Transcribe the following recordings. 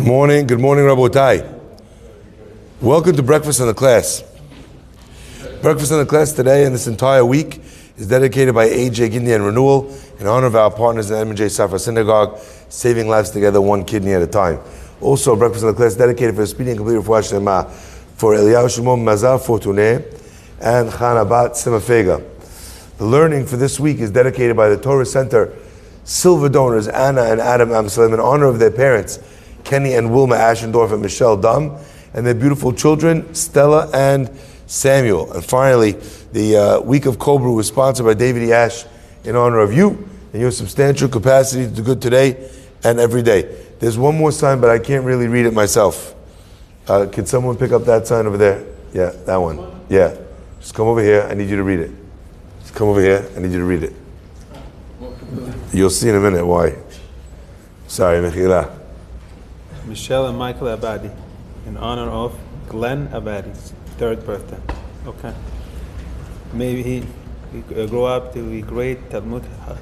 Morning, good morning, Rabotai. Welcome to Breakfast in the Class. Breakfast in the Class today and this entire week is dedicated by AJ Kidney and Renewal in honor of our partners in Edmund J. Safra Synagogue, saving lives together, one kidney at a time. Also, Breakfast in the Class dedicated for a speedy and complete refuah shlema for Eliyahu Shimon Mazar Fortuné and Chana Bat Simafega. The learning for this week is dedicated by the Torah Center silver donors Anna and Adam Amsalem in honor of their parents, Kenny and Wilma Ashendorf and Michelle Dum, and their beautiful children, Stella and Samuel. And finally, the week of Cobra was sponsored by David E. Ash in honor of you and your substantial capacity to do good today and every day. There's one more sign, but I can't really read it myself. Can someone pick up that sign over there? Yeah, that one. Yeah. Just come over here. I need you to read it. Just come over here. I need you to read it. You'll see in a minute why. Sorry, Mechila. Michelle and Michael Abadi, in honor of Glenn Abadi's 3rd birthday. Okay. Maybe he grow up to be great Talmid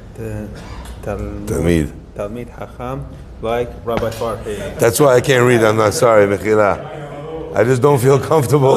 Chacham like Rabbi Farhi. That's why I can't read. I'm not sorry, Mechila. I just don't feel comfortable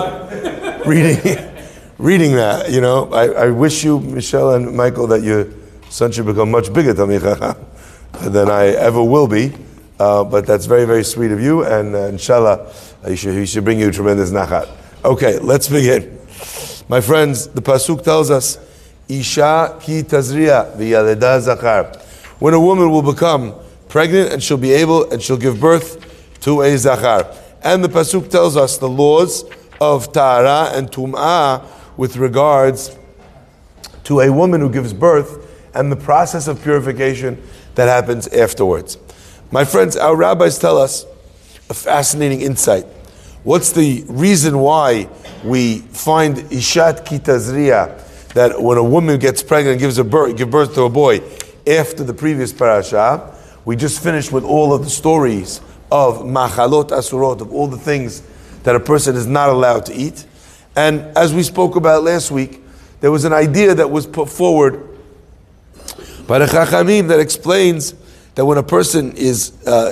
reading that. You know, I wish you, Michelle and Michael, that your son should become much bigger Talmid Chacham than I ever will be. But that's very, very sweet of you, and inshallah, he should bring you tremendous nachat. Okay, let's begin. My friends, the pasuk tells us, Isha ki tazriya v'yaleda zachar. When a woman will become pregnant and she'll give birth to a zachar. And the pasuk tells us the laws of ta'ara and tum'ah with regards to a woman who gives birth and the process of purification that happens afterwards. My friends, our rabbis tell us a fascinating insight. What's the reason why we find Ishat ki tazriya, that when a woman gets pregnant and give birth to a boy after the previous parasha? We just finished with all of the stories of machalot asurot, of all the things that a person is not allowed to eat. And as we spoke about last week, there was an idea that was put forward by the Chachamim that explains that when a person is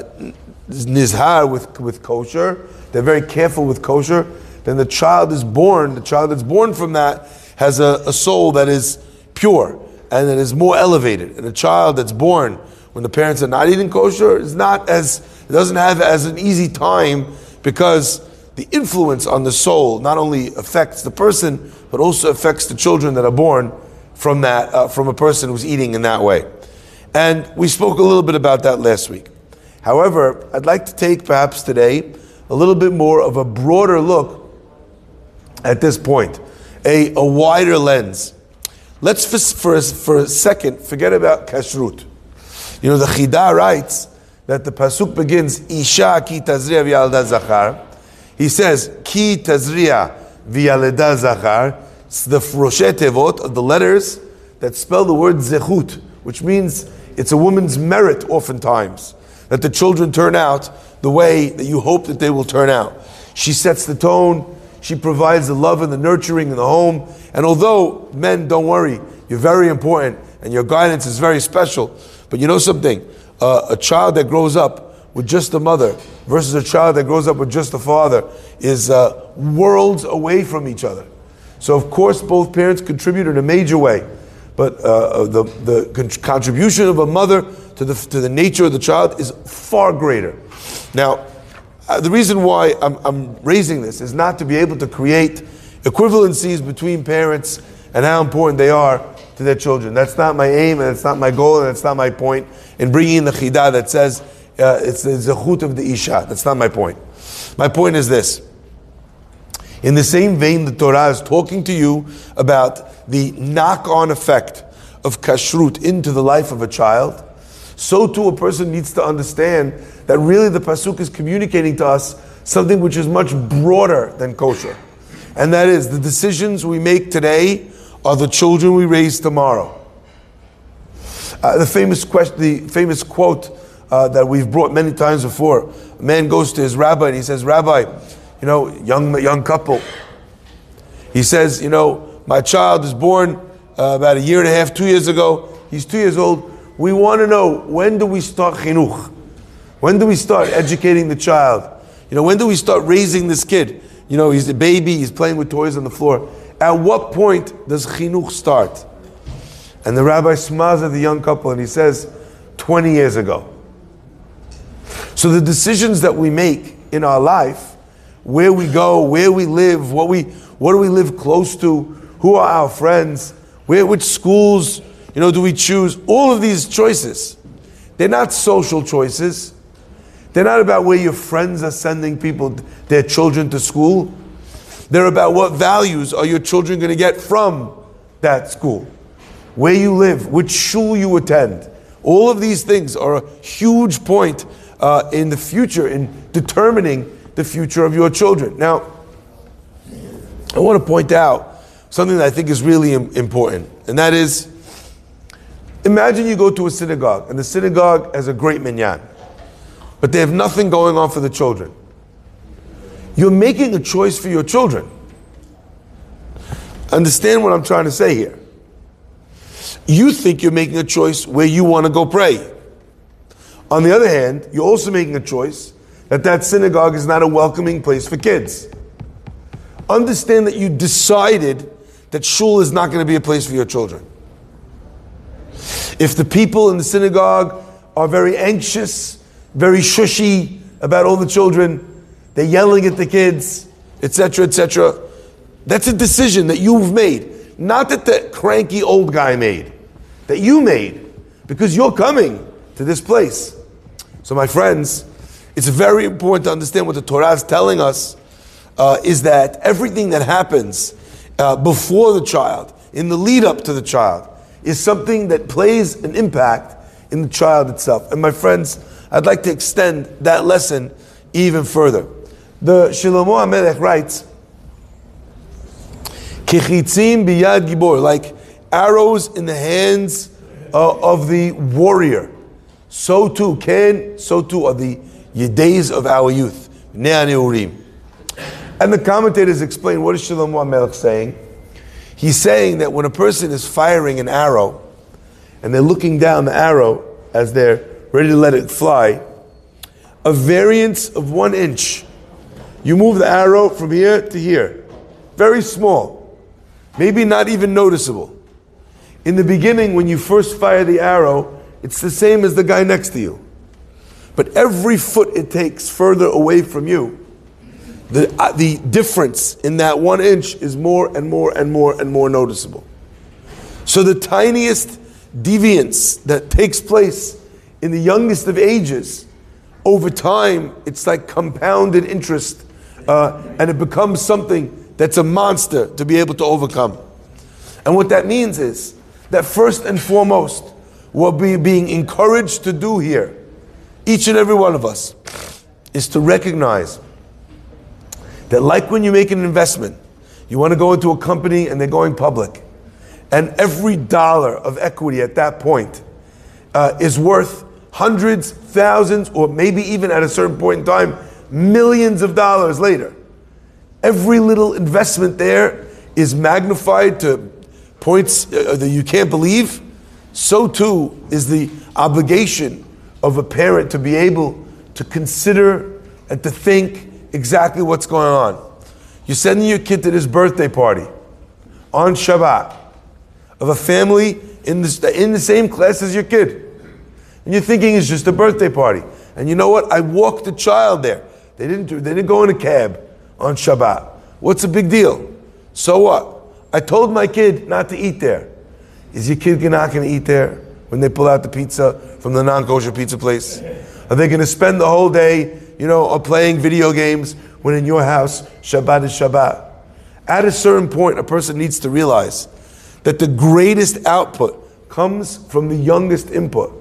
nizhar with kosher, they're very careful with kosher, then the child that's born from that has a soul that is pure and that is more elevated. And a child that's born when the parents are not eating kosher doesn't have as an easy time, because the influence on the soul not only affects the person, but also affects the children that are born from that from a person who's eating in that way. And we spoke a little bit about that last week. However, I'd like to take perhaps today a little bit more of a broader look at this point, a wider lens. Let's for a second forget about kashrut. You know, the Chida writes that the pasuk begins Isha ki tazriya v'yaleda zachar. He says ki tazriya v'yaleda zachar. It's the Roshei Tevot of the letters that spell the word zechut, which means it's a woman's merit oftentimes that the children turn out the way that you hope that they will turn out. She sets the tone, she provides the love and the nurturing in the home. And although men, don't worry, you're very important and your guidance is very special, but you know something, a child that grows up with just a mother versus a child that grows up with just a father is worlds away from each other. So of course both parents contribute in a major way. But the contribution of a mother to the nature of the child is far greater. Now, the reason why I'm raising this is not to be able to create equivalencies between parents and how important they are to their children. That's not my aim, and that's not my goal, and that's not my point in bringing in the chidah that says it's the zechut of the isha. That's not my point. My point is this. In the same vein, the Torah is talking to you about the knock-on effect of kashrut into the life of a child. So too a person needs to understand that really the pasuk is communicating to us something which is much broader than kosher. And that is, the decisions we make today are the children we raise tomorrow. The famous quote that we've brought many times before. A man goes to his rabbi and he says, Rabbi, you know, young couple. He says, you know, my child is born about 1.5 years, 2 years ago. He's 2 years old. We want to know, when do we start chinuch? When do we start educating the child? When do we start raising this kid? He's a baby, he's playing with toys on the floor. At what point does chinuch start? And the rabbi smiles at the young couple and he says, 20 years ago. So the decisions that we make in our life, where we go, where we live, what do we live close to, who are our friends, which schools, do we choose? All of these choices, they're not social choices. They're not about where your friends are sending their children to school. They're about what values are your children going to get from that school, where you live, which shul you attend. All of these things are a huge point in the future, in determining the future of your children. Now, I want to point out something that I think is really important, and that is, imagine you go to a synagogue, and the synagogue has a great minyan, but they have nothing going on for the children. You're making a choice for your children. Understand what I'm trying to say here. You think you're making a choice where you want to go pray. On the other hand, you're also making a choice that synagogue is not a welcoming place for kids. Understand that you decided that shul is not going to be a place for your children. If the people in the synagogue are very anxious, very shushy about all the children, they're yelling at the kids, etc., etc., that's a decision that you've made. Not that the cranky old guy made, that you made, because you're coming to this place. So my friends, it's very important to understand what the Torah is telling us, is that everything that happens before the child, in the lead up to the child, is something that plays an impact in the child itself. And my friends, I'd like to extend that lesson even further. The Shlomo HaMelech writes, Kechitzim biyad gibor, like arrows in the hands of the warrior. So too are the days of our youth. Bnei HaNeurim. And the commentators explain, what is Shlomo HaMelech saying? He's saying that when a person is firing an arrow, and they're looking down the arrow as they're ready to let it fly, a variance of 1 inch. You move the arrow from here to here. Very small. Maybe not even noticeable. In the beginning, when you first fire the arrow, it's the same as the guy next to you. But every foot it takes further away from you, the difference in that 1 inch is more and more and more and more noticeable. So the tiniest deviance that takes place in the youngest of ages, over time, it's like compounded interest, and it becomes something that's a monster to be able to overcome. And what that means is that first and foremost, what we're being encouraged to do here, each and every one of us, is to recognize that, like when you make an investment, you want to go into a company and they're going public, and every dollar of equity at that point is worth hundreds, thousands, or maybe even at a certain point in time, millions of dollars later. Every little investment there is magnified to points that you can't believe. So too is the obligation of a parent to be able to consider and to think exactly what's going on. You're sending your kid to this birthday party on Shabbat of a family in the same class as your kid. And you're thinking it's just a birthday party. And you know what? I walked the child there. They didn't go in a cab on Shabbat. What's the big deal? So what? I told my kid not to eat there. Is your kid not going to eat there when they pull out the pizza from the non-kosher pizza place? Are they going to spend the whole day, playing video games when in your house, Shabbat is Shabbat? At a certain point, a person needs to realize that the greatest output comes from the youngest input.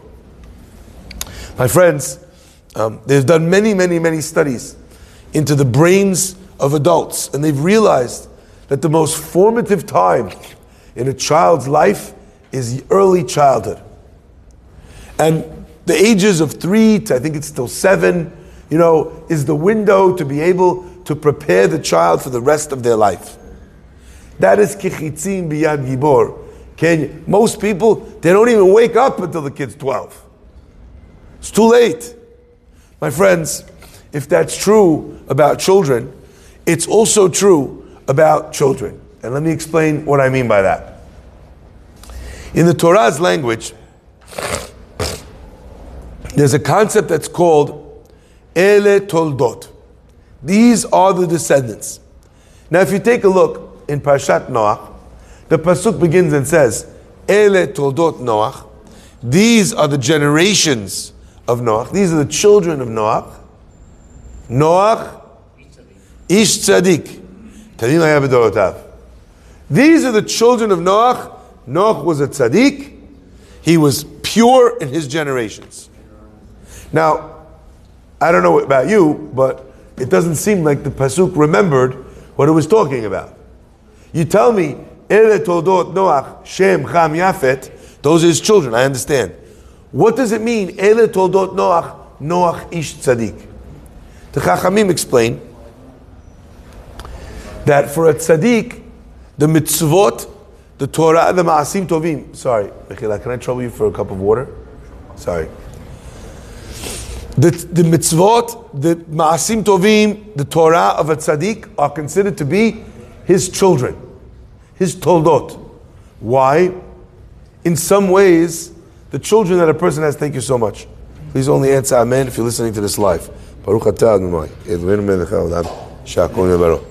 My friends, they've done many, many, many studies into the brains of adults, and they've realized that the most formative time in a child's life is early childhood. And the ages of 3 to, I think it's still 7, is the window to be able to prepare the child for the rest of their life. That is Kechitzim biyad gibor. Most people, they don't even wake up until the kid's 12. It's too late. My friends, if that's true about children, it's also true about children. And let me explain what I mean by that. In the Torah's language, there's a concept that's called Ele Toldot. These are the descendants. Now if you take a look in Parshat Noach, the pasuk begins and says, Ele Toldot Noach. These are the generations of Noach. These are the children of Noach. Noach, Ish Tzadik. These are the children of Noach. Noach was a tzaddik. He was pure in his generations. Now, I don't know about you, but it doesn't seem like the pasuk remembered what it was talking about. You tell me, Ele Toldot Noach, Shem, Cham, Yafet, those are his children, I understand. What does it mean, Ele Toldot Noach, Noach Ish Tzaddik? The Chachamim explain that for a tzaddik, the mitzvot, the Torah, the Ma'asim Tovim. Sorry, Mechila, can I trouble you for a cup of water? Sorry. The mitzvot, the Ma'asim Tovim, the Torah of a tzaddik are considered to be his children, his toldot. Why? In some ways, the children that a person has, thank you so much. Please only answer Amen if you're listening to this live. Baruch atah Adonai, Eloheinu melech haolam, she'akol nebaro.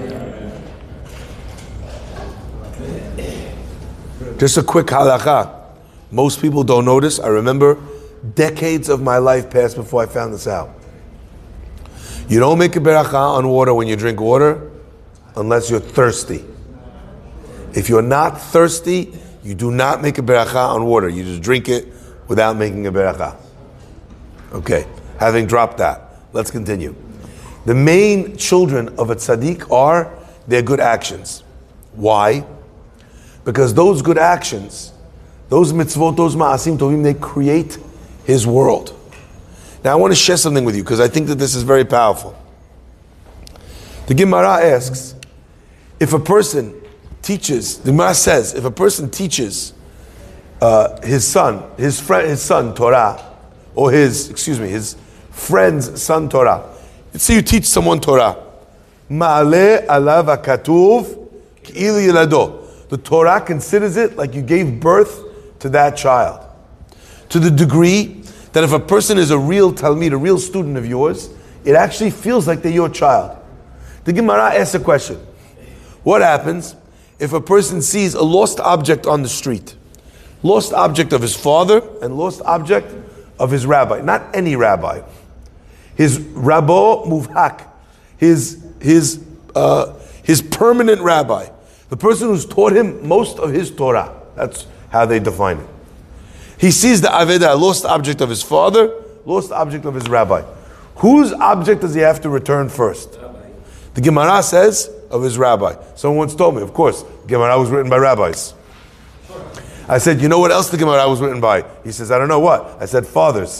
Just a quick halakha. Most people don't notice. I remember decades of my life passed before I found this out. You don't make a beracha on water when you drink water unless you're thirsty. If you're not thirsty, you do not make a beracha on water. You just drink it without making a beracha. Okay, having dropped that, let's continue. The main children of a tzaddik are their good actions. Why? Because those good actions, those mitzvot, those ma'asim tovim, they create his world. Now I want to share something with you because I think that this is very powerful. The Gemara asks, if a person teaches, the Gemara says, if a person teaches his son Torah, or his friend's son Torah. Let's say you teach someone Torah. Ma'aleh alav hakatuv ki'il yilado. The Torah considers it like you gave birth to that child. To the degree that if a person is a real talmid, a real student of yours, it actually feels like they're your child. The Gemara asks a question. What happens if a person sees a lost object on the street? Lost object of his father and lost object of his rabbi. Not any rabbi. His Rabbo Muvhak. His permanent rabbi. The person who's taught him most of his Torah. That's how they define it. He sees the Aveda, lost object of his father, lost object of his rabbi. Whose object does he have to return first? The Gemara says of his rabbi. Someone once told me, of course, Gemara was written by rabbis. I said, you know what else the Gemara was written by? He says, I don't know what. I said, fathers.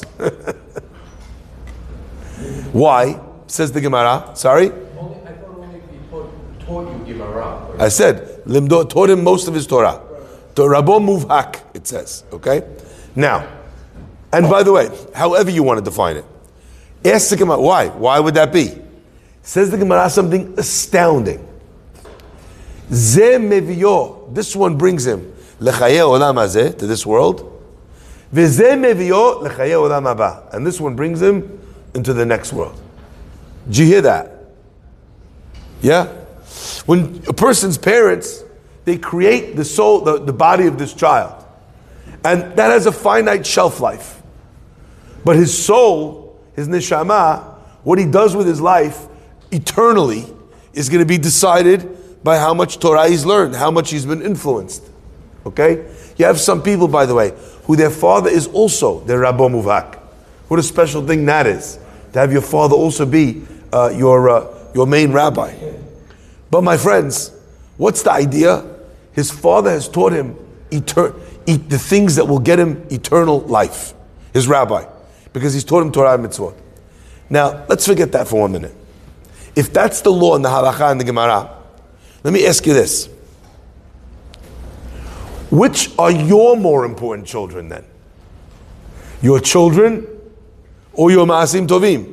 Why? Says the Gemara. Sorry? I thought only if he taught you Gemara. I said, Limdo taught him most of his Torah. To Rabbo Muvhak, it says. Okay? Now, and by the way, however you want to define it, ask the Gemara, why? Why would that be? Says the Gemara something astounding. Ze mevio, this one brings him lechaye olam hazeh, to this world. Veze mevio lechaye olam haba, and this one brings him into the next world. Did you hear that? Yeah? When a person's parents, they create the soul, the body of this child. And that has a finite shelf life. But his soul, his neshama, what he does with his life eternally is going to be decided by how much Torah he's learned, how much he's been influenced. Okay? You have some people, by the way, who their father is also their Rabbo Muvhak. What a special thing that is, to have your father also be your main rabbi. But my friends, what's the idea? His father has taught him the things that will get him eternal life. His rabbi. Because he's taught him Torah and mitzvot. Now, let's forget that for 1 minute. If that's the law in the halakha and the Gemara, let me ask you this. Which are your more important children then? Your children or your ma'asim tovim.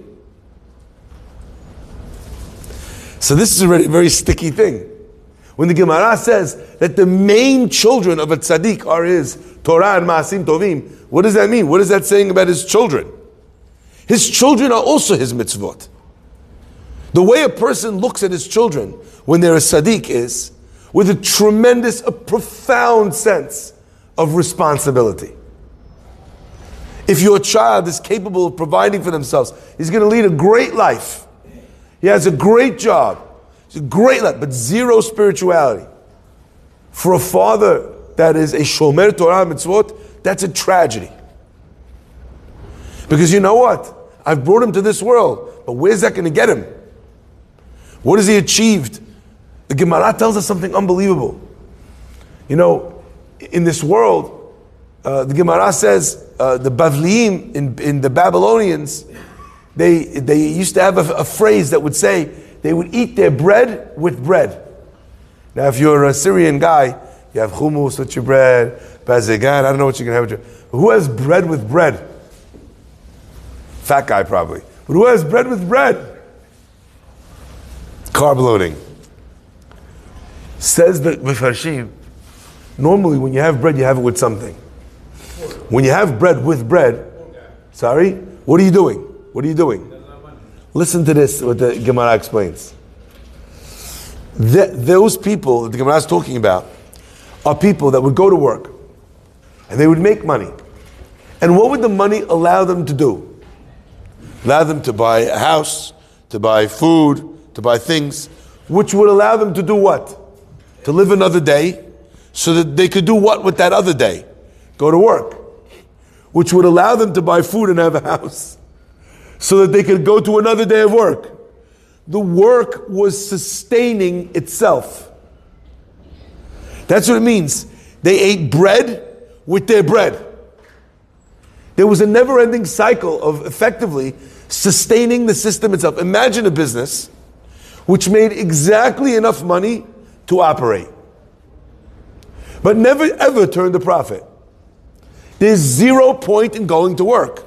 So this is a very sticky thing. When the Gemara says that the main children of a tzaddik are his Torah and ma'asim tovim, what does that mean? What is that saying about his children? His children are also his mitzvot. The way a person looks at his children when they're a tzaddik is with a tremendous, a profound sense of responsibility. If your child is capable of providing for themselves, he's going to lead a great life. He has a great job. It's a great life, but zero spirituality. For a father that is a shomer Torah mitzvot, that's a tragedy. Because you know what? I've brought him to this world, but where's that going to get him? What has he achieved? The Gemara tells us something unbelievable. You know, in this world, the Gemara says the Bavliim in the Babylonians, they used to have a phrase that would say they would eat their bread with bread. Now, if you're a Syrian guy, you have hummus with your bread, bazegan, I don't know what you can have with your. But who has bread with bread? Fat guy probably. But who has bread with bread? Carb loading. Says the Mefarshim, normally when you have bread, you have it with something. When you have bread with bread, what are you doing? What are you doing? Listen to this, what the Gemara explains. Those people that the Gemara is talking about are people that would go to work and they would make money. And what would the money allow them to do? Allow them to buy a house, to buy food, to buy things, which would allow them to do what? To live another day, so that they could do what with that other day? Go to work. Which would allow them to buy food and have a house, so that they could go to another day of work. The work was sustaining itself. That's what it means. They ate bread with their bread. There was a never-ending cycle of effectively sustaining the system itself. Imagine a business which made exactly enough money to operate, but never ever turned a profit. There's 0 point in going to work.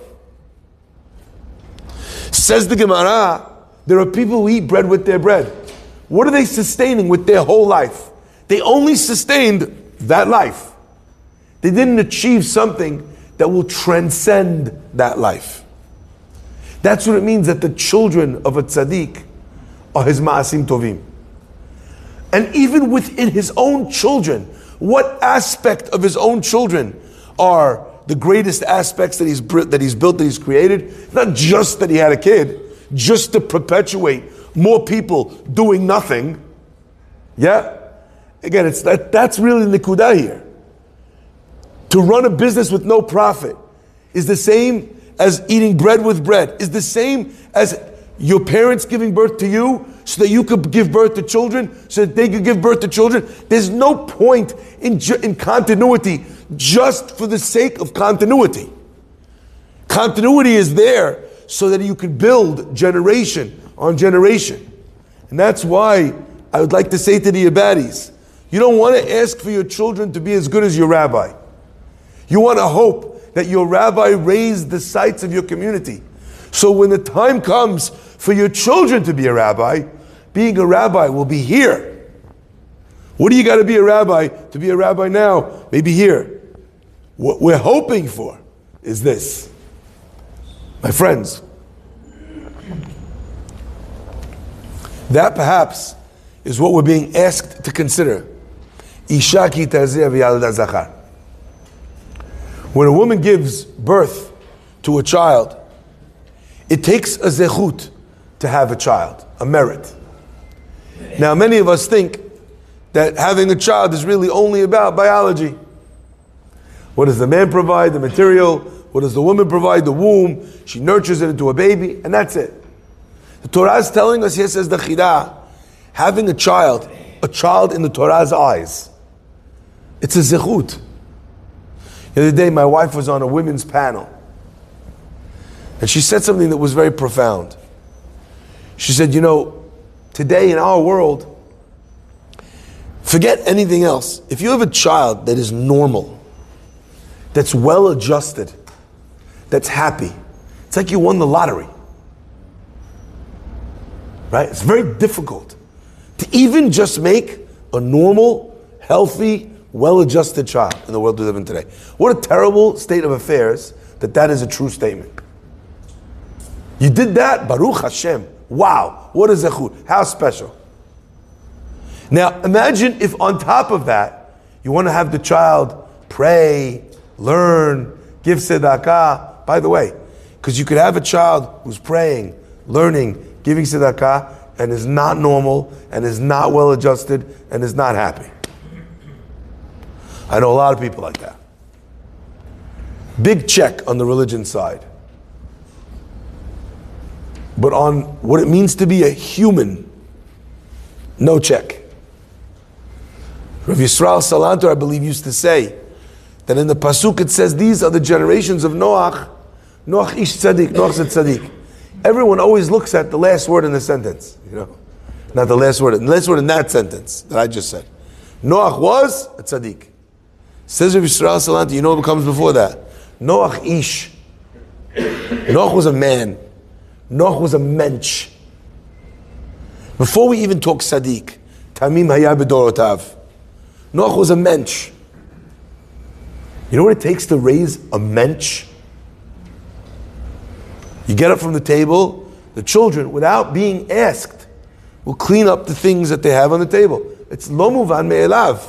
Says the Gemara, there are people who eat bread with their bread. What are they sustaining with their whole life? They only sustained that life. They didn't achieve something that will transcend that life. That's what it means that the children of a tzaddik are his ma'asim tovim. And even within his own children, what aspect of his own children are the greatest aspects that he's built, that he's created? Not just that he had a kid, just to perpetuate more people doing nothing. Yeah? Again, that's really the nikudah here. To run a business with no profit is the same as eating bread with bread, is the same as your parents giving birth to you so that you could give birth to children, so that they could give birth to children. There's no point in continuity just for the sake of continuity. Continuity is there so that you can build generation on generation. And that's why I would like to say to the Abadis, you don't want to ask for your children to be as good as your rabbi. You want to hope that your rabbi raised the sights of your community. So when the time comes for your children to be a rabbi, being a rabbi will be here. What do you got to be a rabbi to be a rabbi now? Maybe here. What we're hoping for is this. My friends, that perhaps is what we're being asked to consider. Isha ki tazeh v'yalda zachar. When a woman gives birth to a child, it takes a zechut to have a child, a merit. Now, many of us think that having a child is really only about biology. What does the man provide? The material. What does the woman provide? The womb. She nurtures it into a baby, and that's it. The Torah is telling us here, says the Chidah, having a child in the Torah's eyes, it's a zechut. The other day, my wife was on a women's panel, and she said something that was very profound. She said, you know, today in our world, forget anything else. If you have a child that is normal, that's well adjusted, that's happy, It's like you won the lottery. Right? It's very difficult to even just make a normal, healthy, well-adjusted child in the world we live in today. What a terrible state of affairs that is a true statement. You did that, Baruch Hashem. Wow, what a zechut. How special. Now, imagine if on top of that, you want to have the child pray, learn, give tzedakah. By the way, because you could have a child who's praying, learning, giving tzedakah, and is not normal, and is not well adjusted, and is not happy. I know a lot of people like that. Big check on the religion side. But on what it means to be a human, no check. Rav Yisrael Salanter, I believe, used to say that in the Pasuk it says, these are the generations of Noach. Noach ish tzaddik, Noach's a tzaddik. Everyone always looks at the last word in the sentence, not the last word in that sentence that I just said. Noach was a tzaddik. Says Rav Yisrael Salanter, you know what comes before that? Noach ish. Noach was a man. Noach was a mensch. Before we even talk tzaddik, Tamim haya b'dorotav. Noach was a mensch. You know what it takes to raise a mensch? You get up from the table, the children, without being asked, will clean up the things that they have on the table. It's lo muvan me'elav.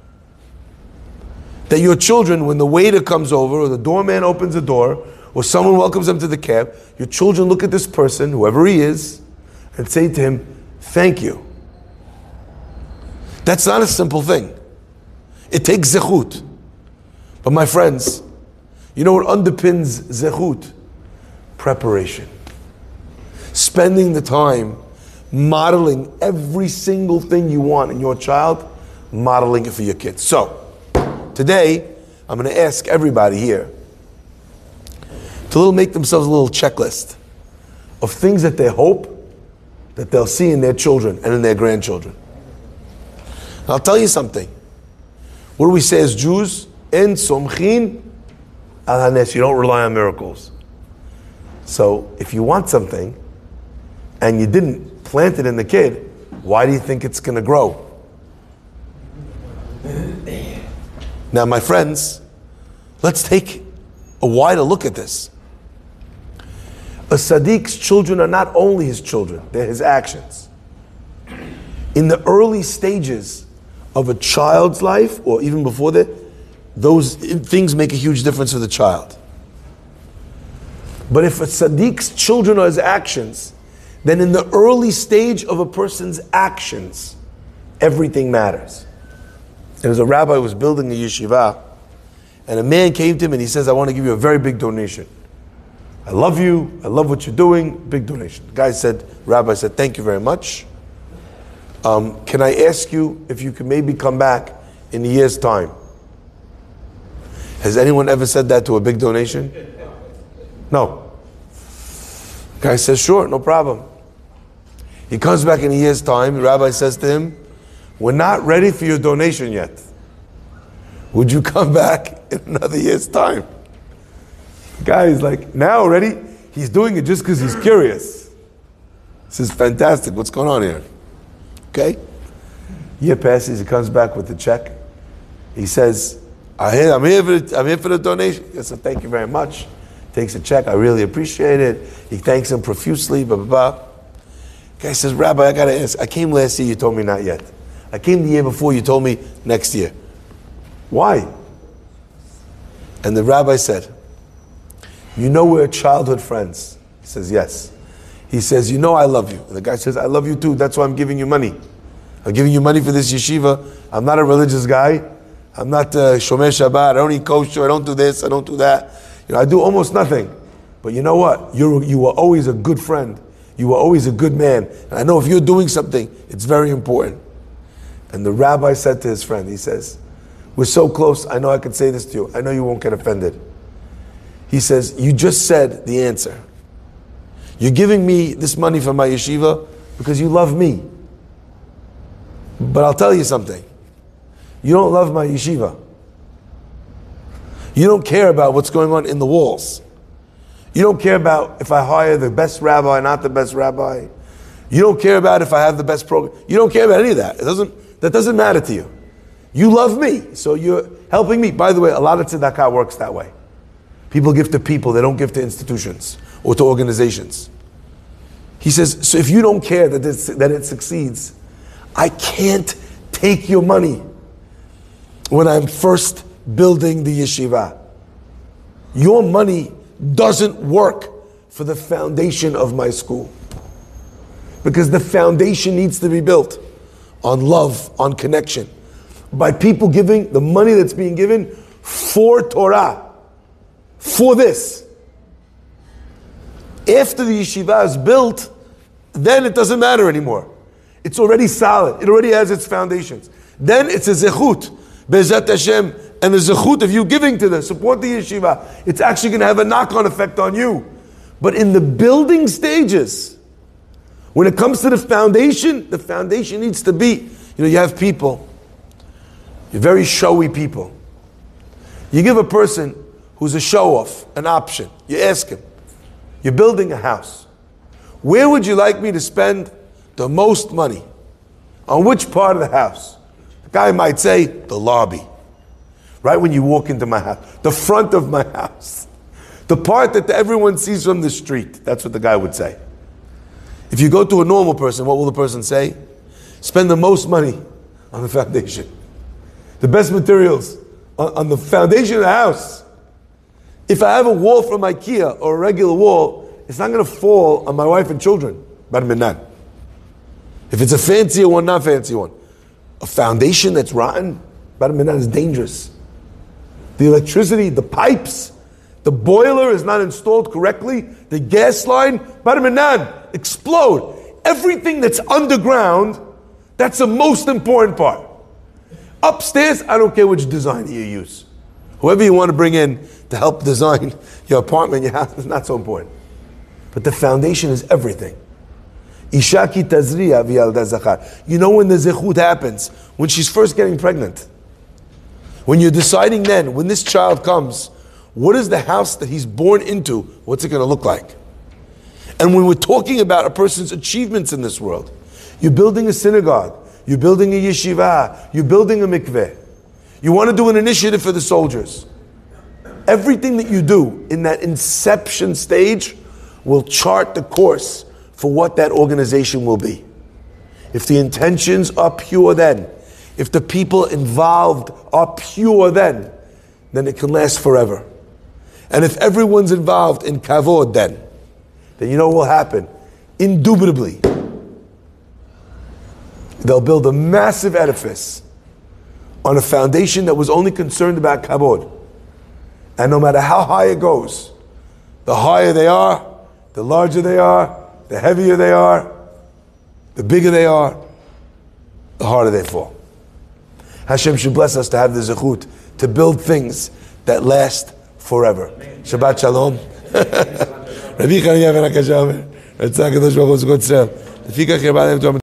That your children, when the waiter comes over, or the doorman opens the door, or someone welcomes them to the cab, your children look at this person, whoever he is, and say to him, thank you. That's not a simple thing. It takes zechut. But my friends, you know what underpins zechut? Preparation. Spending the time modeling every single thing you want in your child, modeling it for your kids. So, today, I'm going to ask everybody here to make themselves a little checklist of things that they hope that they'll see in their children and in their grandchildren. And I'll tell you something. What do we say as Jews? En somchin al hanes. You don't rely on miracles. So if you want something and you didn't plant it in the kid, why do you think it's going to grow? Now, my friends, let's take a wider look at this. A tzadik's children are not only his children, they're his actions. In the early stages of a child's life, or even before that, those things make a huge difference for the child. But if a tzadik's children are his actions, then in the early stage of a person's actions, everything matters. There was a rabbi who was building a yeshiva, and a man came to him and he says, I want to give you a very big donation. I love you, I love what you're doing, big donation. The rabbi said, thank you very much. Can I ask you if you can maybe come back in a year's time? Has anyone ever said that to a big donation? No. The guy says, sure, no problem. He comes back in a year's time, the rabbi says to him, we're not ready for your donation yet. Would you come back in another year's time? The guy is like, now already? He's doing it just because he's curious. This is fantastic. What's going on here? Okay? Year passes, he comes back with the check. He says, I'm here for the donation. He said, thank you very much. Takes a check, I really appreciate it. He thanks him profusely, blah, blah, blah. The guy says, Rabbi, I got to ask, I came last year, you told me not yet. I came the year before, you told me next year. Why? And the rabbi said, you know we're childhood friends. He says, yes. He says, you know I love you. And the guy says, I love you too, that's why I'm giving you money. I'm giving you money for this yeshiva. I'm not a religious guy. I'm not Shomer Shabbat, I don't eat kosher, I don't do this, I don't do that. I do almost nothing. But you know what? You were always a good friend. You were always a good man. And I know if you're doing something, it's very important. And the rabbi said to his friend, he says, we're so close, I know I could say this to you. I know you won't get offended. He says, you just said the answer. You're giving me this money for my yeshiva because you love me. But I'll tell you something. You don't love my yeshiva. You don't care about what's going on in the walls. You don't care about if I hire the best rabbi, not the best rabbi. You don't care about if I have the best program. You don't care about any of that. That doesn't matter to you. You love me, so you're helping me. By the way, a lot of tzedakah works that way. People give to people, they don't give to institutions or to organizations. He says, so if you don't care that it succeeds, I can't take your money when I'm first building the yeshiva. Your money doesn't work for the foundation of my school. Because the foundation needs to be built on love, on connection. By people giving the money that's being given for Torah. For this. After the yeshiva is built, then it doesn't matter anymore. It's already solid. It already has its foundations. Then it's a zechut. Be'ezat Hashem. And the zechut of you giving to support the yeshiva, it's actually going to have a knock-on effect on you. But in the building stages, when it comes to the foundation needs to be, you have people, you're very showy people. You give a person who's a show-off an option. You ask him, you're building a house. Where would you like me to spend the most money? On which part of the house? The guy might say, the lobby. Right when you walk into my house. The front of my house. The part that everyone sees from the street. That's what the guy would say. If you go to a normal person, what will the person say? Spend the most money on the foundation. The best materials on the foundation of the house. If I have a wall from IKEA or a regular wall, it's not going to fall on my wife and children. Bar minan. If it's a fancier one, not fancy one. A foundation that's rotten, bar minan is dangerous. The electricity, the pipes, the boiler is not installed correctly, the gas line, bar minan, explode. Everything that's underground, that's the most important part. Upstairs, I don't care which design you use. Whoever you want to bring in to help design your apartment, your house, is not so important. But the foundation is everything. Ishaki tazriya v'yalda zachar. You know when the zechut happens? When she's first getting pregnant. When you're deciding then, when this child comes, what is the house that he's born into? What's it going to look like? And when we're talking about a person's achievements in this world, you're building a synagogue, you're building a yeshiva, you're building a mikveh. You want to do an initiative for the soldiers. Everything that you do in that inception stage will chart the course for what that organization will be. If the intentions are pure then, if the people involved are pure then it can last forever. And if everyone's involved in kavod then you know what will happen? Indubitably, they'll build a massive edifice on a foundation that was only concerned about kavod. And no matter how high it goes, the higher they are, the larger they are, the heavier they are, the bigger they are, the harder they fall. Hashem should bless us to have the zechut to build things that last forever. Shabbat shalom. Rabbi Chananya ben Akasha, Ratzah Kadosh Baruch Hu Zechut Israel.